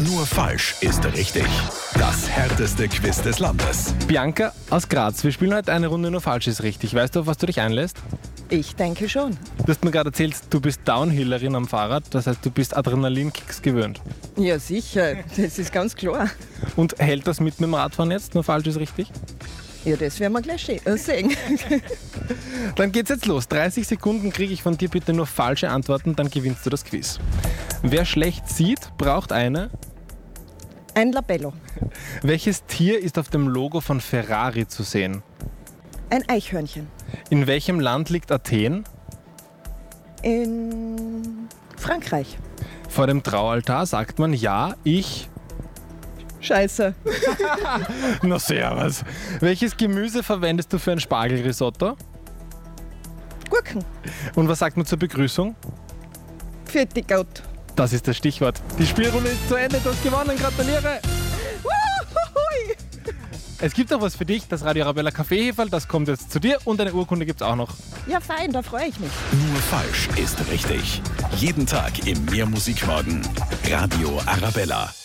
Nur falsch ist richtig. Das härteste Quiz des Landes. Bianca aus Graz, wir spielen heute eine Runde Nur falsch ist richtig. Weißt du, auf was du dich einlässt? Ich denke schon. Du hast mir gerade erzählt, du bist Downhillerin am Fahrrad, das heißt, du bist Adrenalinkicks gewöhnt. Ja, sicher. Das ist ganz klar. Und hält das mit dem Radfahren jetzt? Nur falsch ist richtig? Ja, das werden wir gleich sehen. Dann geht's jetzt los. 30 Sekunden kriege ich von dir bitte nur falsche Antworten, dann gewinnst du das Quiz. Wer schlecht sieht, braucht eine. Ein Labello. Welches Tier ist auf dem Logo von Ferrari zu sehen? Ein Eichhörnchen. In welchem Land liegt Athen? In Frankreich. Vor dem Traualtar sagt man ja, ich. Scheiße. Na servus. Welches Gemüse verwendest du für ein Spargelrisotto? Gurken. Und was sagt man zur Begrüßung? Vierte Gott. Das ist das Stichwort. Die Spielrunde ist zu Ende, du hast gewonnen, gratuliere! Wuhui. Es gibt auch was für dich, das Radio Arabella Kaffeeheferl, das kommt jetzt zu dir und eine Urkunde gibt's auch noch. Ja, fein, da freue ich mich. Nur falsch ist richtig. Jeden Tag im Mehrmusikmorgen. Radio Arabella.